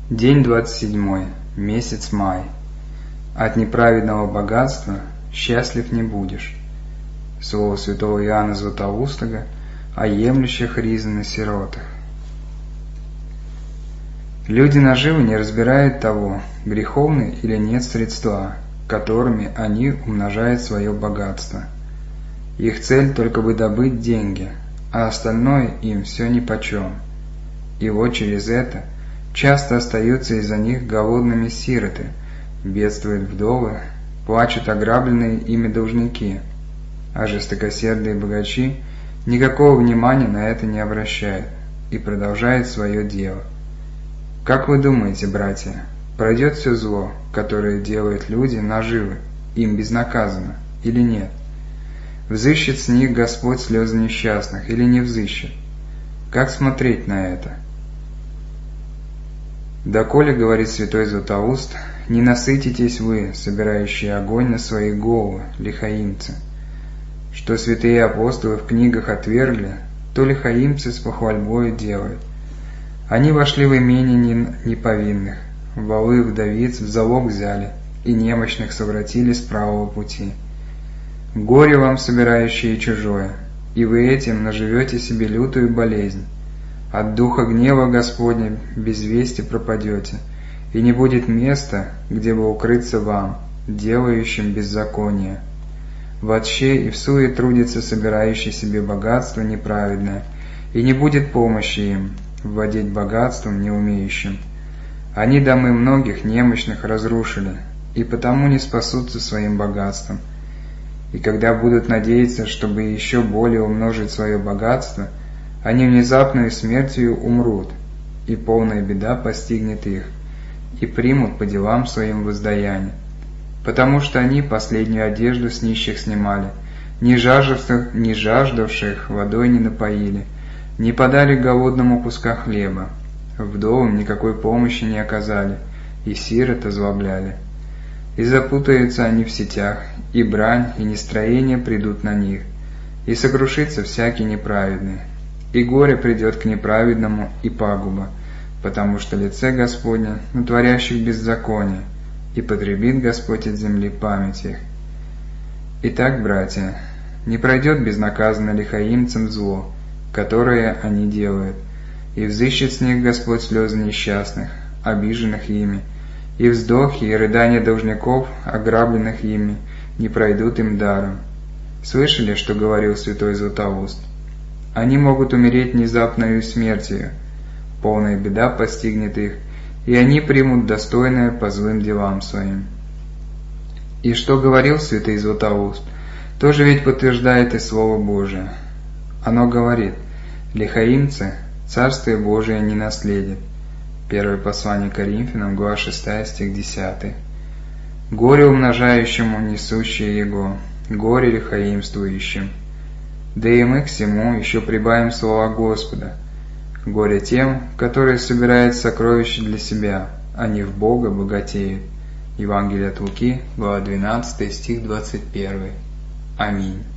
День 27. Месяц май. От неправедного богатства счастлив не будешь. Слово святого Иоанна Златоустого о емлющих ризы на сиротах. Люди наживы не разбирают того, греховны или нет средства, которыми они умножают свое богатство. Их цель только бы добыть деньги, а остальное им все нипочем. И вот через это часто остаются из-за них голодными сироты, бедствуют вдовы, плачут ограбленные ими должники, а жестокосердые богачи никакого внимания на это не обращают и продолжают свое дело. Как вы думаете, братья, пройдет все зло, которое делают люди наживы, им безнаказанно, или нет? Взыщет с них Господь слезы несчастных или не взыщет? Как смотреть на это? «Доколе, — говорит святой Златоуст, — не насытитесь вы, собирающие огонь на свои головы, лихаимцы. Что святые апостолы в книгах отвергли, то лихаимцы с похвальбою делают. Они вошли в имение неповинных, волы вдовиц в залог взяли и немощных совратили с правого пути. Горе вам, собирающие чужое, и вы этим наживете себе лютую болезнь. От духа гнева Господня без вести пропадете, и не будет места, где бы укрыться вам, делающим беззаконие. Вообще и в суе трудится собирающий себе богатство неправедное, и не будет помощи им, владеть богатством неумеющим. Они домы многих немощных разрушили, и потому не спасутся своим богатством. И когда будут надеяться, чтобы еще более умножить свое богатство, они внезапной смертью умрут, и полная беда постигнет их, и примут по делам своим воздаяние, потому что они последнюю одежду с нищих снимали, ни жаждавших водой не напоили, не подали голодному куска хлеба, вдовам никакой помощи не оказали, и сирот озлобляли. И запутаются они в сетях, и брань, и нестроение придут на них, и сокрушится всякий неправедный. И горе придет к неправедному, и пагуба, потому что лице Господне на творящих беззаконие, и потребит Господь от земли память их. Итак, братья, не пройдет безнаказанно лихаимцам зло, которое они делают, и взыщет с них Господь слезы несчастных, обиженных ими, и вздохи и рыдания должников, ограбленных ими, не пройдут им даром. Слышали, что говорил святой Златоуст? Они могут умереть внезапною смертью, полная беда постигнет их, и они примут достойное по злым делам своим. И что говорил святый Златоуст, тоже ведь подтверждает и Слово Божие. Оно говорит: лихаимцы Царствие Божие не наследят. Первое послание Коринфянам, глава 6, стих 10. Горе умножающему, несущее его, горе лихаимствующим. Да и мы к всему еще прибавим слова Господа. Горе тем, которые собирают сокровища для себя, а не в Бога богатеют. Евангелие от Луки, глава 12, стих 21. Аминь.